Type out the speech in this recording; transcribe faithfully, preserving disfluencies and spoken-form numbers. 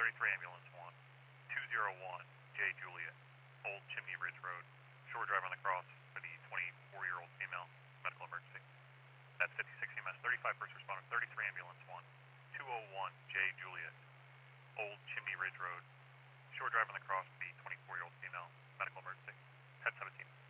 thirty-three Ambulance one, two zero one J Juliet, Old Chimney Ridge Road, shore drive on the cross for the twenty-four-year-old female, medical emergency. That's fifty-six E M S, thirty-five first responder, thirty-three Ambulance one, two oh one J Juliet, Old Chimney Ridge Road, shore drive on the cross for the twenty-four-year-old female, medical emergency. Head seventeen.